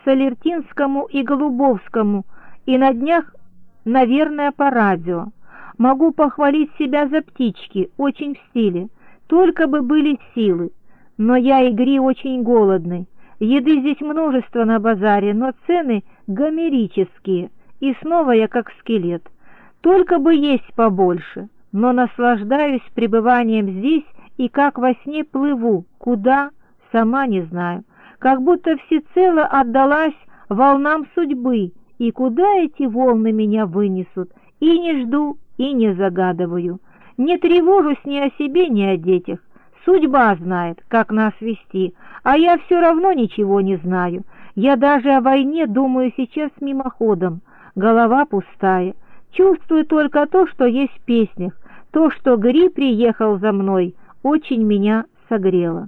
Солертинскому и Голубовскому, и на днях, наверное, по радио. Могу похвалить себя за птички, очень в стиле. Только бы были силы. Но я и Гри очень голодный. Еды здесь множество на базаре, но цены гомерические. И снова я как скелет. Только бы есть побольше. Но наслаждаюсь пребыванием здесь и как во сне плыву. Куда? Сама не знаю. Как будто всецело отдалась волнам судьбы. И куда эти волны меня вынесут? И не жду, и не загадываю. Не тревожусь ни о себе, ни о детях. Судьба знает, как нас вести, а я все равно ничего не знаю. Я даже о войне думаю сейчас мимоходом. Голова пустая. Чувствую только то, что есть в песнях. То, что Гри приехал за мной, очень меня согрело.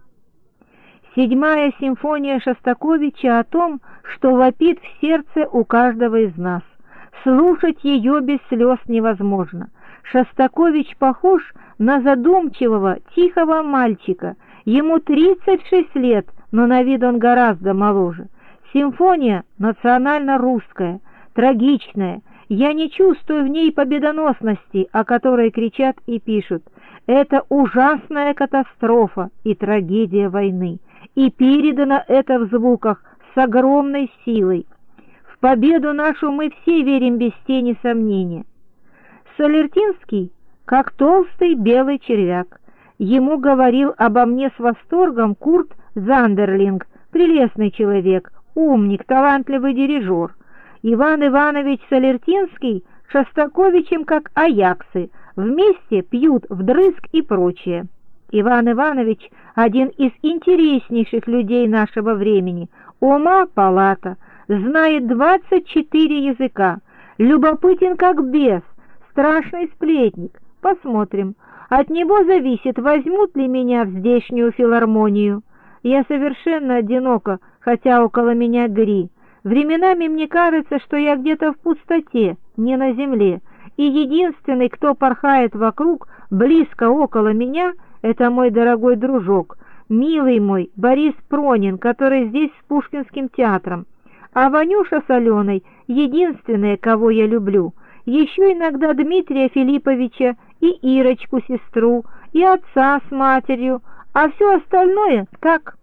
7-я симфония Шостаковича о том, что вопит в сердце у каждого из нас. Слушать ее без слез невозможно. Шостакович похож на задумчивого, тихого мальчика. Ему 36 лет, но на вид он гораздо моложе. Симфония национально-русская, трагичная. Я не чувствую в ней победоносности, о которой кричат и пишут. Это ужасная катастрофа и трагедия войны. И передано это в звуках с огромной силой. В победу нашу мы все верим без тени сомнения. Солертинский, как толстый белый червяк. Ему говорил обо мне с восторгом Курт Зандерлинг, прелестный человек, умник, талантливый дирижер. Иван Иванович Солертинский Шостаковичем как аяксы, вместе пьют вдрызг и прочее. Иван Иванович один из интереснейших людей нашего времени, ума палата, знает 24 языка, любопытен как бес, страшный сплетник. Посмотрим. От него зависит, возьмут ли меня в здешнюю филармонию. Я совершенно одинока, хотя около меня Гри. Временами мне кажется, что я где-то в пустоте, не на земле, и единственный, кто порхает вокруг, близко около меня, это мой дорогой дружок, милый мой Борис Пронин, который здесь с Пушкинским театром. А Ванюша с Аленой — единственные, кого я люблю. Еще иногда Дмитрия Филипповича и Ирочку, сестру, и отца с матерью, а все остальное как...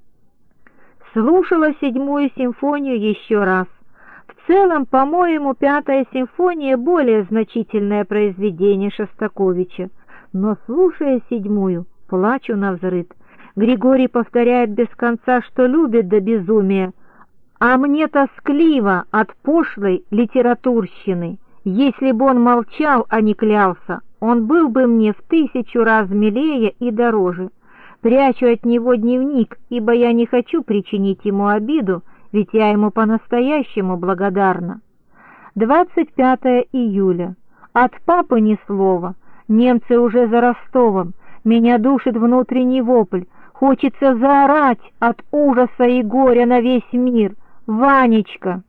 Слушала 7-ю симфонию еще раз. В целом, по-моему, 5-я симфония более значительное произведение Шостаковича, но, слушая 7-ю, плачу навзрыд. Григорий повторяет без конца, что любит до безумия, а мне тоскливо от пошлой литературщины. Если бы он молчал, а не клялся, он был бы мне в 1000 раз милее и дороже. Прячу от него дневник, ибо я не хочу причинить ему обиду, ведь я ему по-настоящему благодарна. 25 июля. От папы ни слова. Немцы уже за Ростовом. Меня душит внутренний вопль. Хочется заорать от ужаса и горя на весь мир. Ванечка!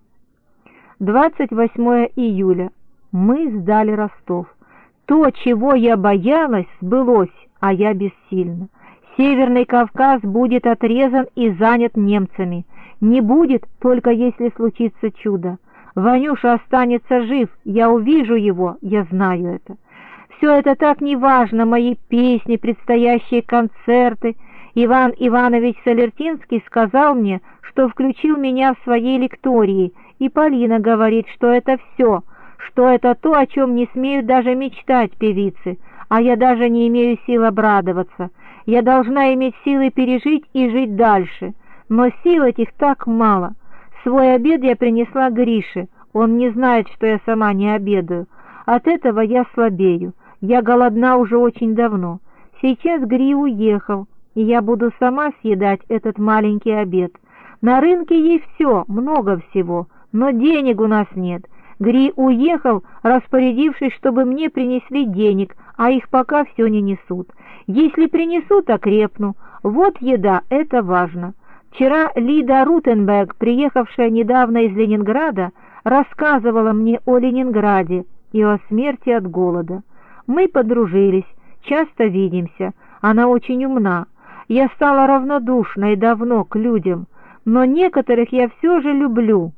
28 июля. Мы сдали Ростов. То, чего я боялась, сбылось, а я бессильна. Северный Кавказ будет отрезан и занят немцами. Не будет, только если случится чудо. Ванюша останется жив, я увижу его, я знаю это. Все это так неважно, мои песни, предстоящие концерты. Иван Иванович Солертинский сказал мне, что включил меня в своей лектории, и Полина говорит, что это все, что это то, о чем не смеют даже мечтать певицы, а я даже не имею сил обрадоваться. Я должна иметь силы пережить и жить дальше, но сил этих так мало. Свой обед я принесла Грише, он не знает, что я сама не обедаю. От этого я слабею, я голодна уже очень давно. Сейчас Гри уехал, и я буду сама съедать этот маленький обед. На рынке есть все, много всего, но денег у нас нет. Гри уехал, распорядившись, чтобы мне принесли денег, а их пока все не несут. Если принесут, окрепну. Вот еда, это важно. Вчера Лида Рутенберг, приехавшая недавно из Ленинграда, рассказывала мне о Ленинграде и о смерти от голода. Мы подружились, часто видимся, она очень умна. Я стала равнодушной давно к людям. но некоторых я все же люблю.